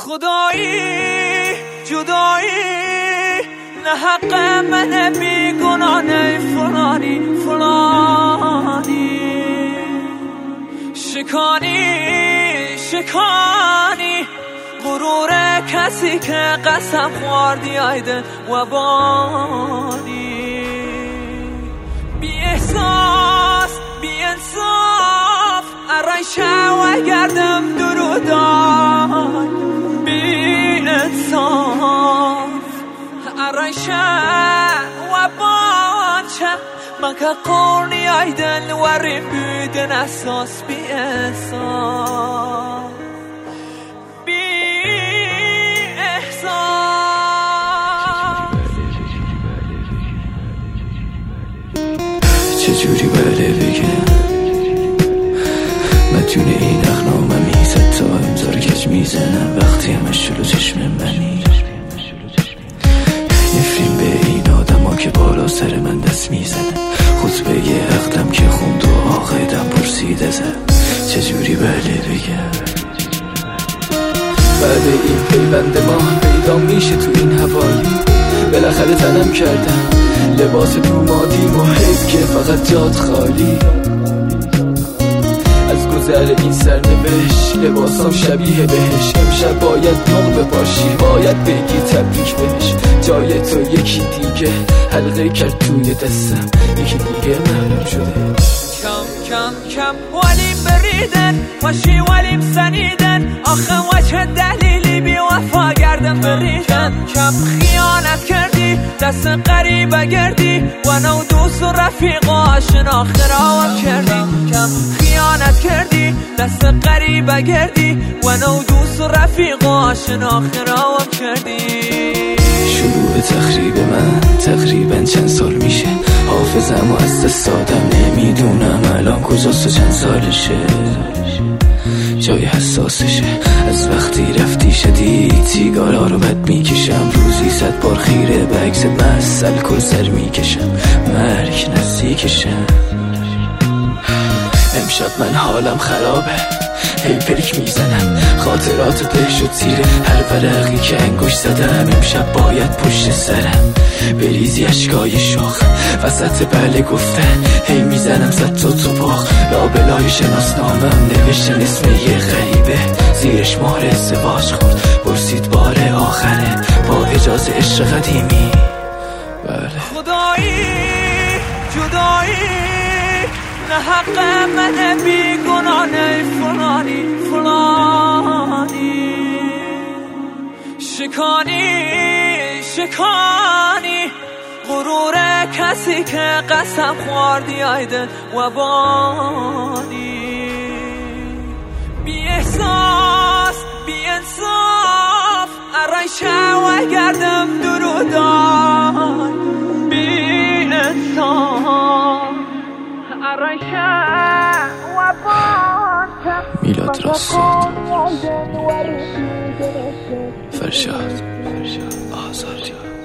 خدایی جدایی نه حق من بیگناه نه فلانی شکانی غرور کسی که قسم خوردی ایده و بانی بی احساس بی انصاف ارایشه و گردم درودای بی انصاف ارایشه و بانچه مکه قرنی ایدن وری بودن اساس بی احساس چجوری بله بگم مدیون این اخنامم میزد تا امضا کج میزنم وقتی همش جلو چشم منی نفرین به این آدم ها که بالا سر من دست میزنه خطبه یه عقدم که خوند و آقایدم پرسید ازم چجوری بله بگم بعد این پیوند ما پیدا میشه تو این حوالی بالاخره تنم کردم لباس تو مادی محب که فقط جاد خالی از گذر این سرنوشت لباسام شبیه بهش امشب باید نور بپاشی باید بگی تبریک بهش جای تو یکی دیگه حلقه کرد توی دستم یکی دیگه معلوم شده کم ولیم بریدن وشی ولیم سنیدن آخه وچه دلیلی بی وفا گردن بریدن کم خیانت کردی دست قریبه گردی و نو دوست و رفیقا شناخت راوم کردی کم خیانت کردی دست قریبه گردی و نو دوست و رفیقا شناخت راوم کردی شروع تخریب من تقریبا چند سال میشه حافظم و از دست دادم نمیدونم الان کجاست و چند سالشه جای حساسشه از وقتی رفتی شدید سیگارا رو بد میکشم روزی 100 بار خیره به عکست مسل کل سر میکشم مرگ نزدیکشم امشب من حالم خرابه هی پریک میزنم خاطرات ته شد زیر هر ورقی که انگوش زدم امشب باید پشت سرم بریزی اشکای شاخ وسط بله گفتن هی میزنم زد تو باخ لابلای شناسنامم نوشتن اسم یه غریبه زیرش مهر ازدواج خورد پرسید بار آخره با اجازه عشق قدیمی بله خدایی جدایی نه حق من بیگناه نه فلانی شکانی غرور کسی که قسم خوردی ایده و بانی بی احساس بی انصاف ارایشه و گردم درودای بی انصاف میلاد راسود فرشاد آزادی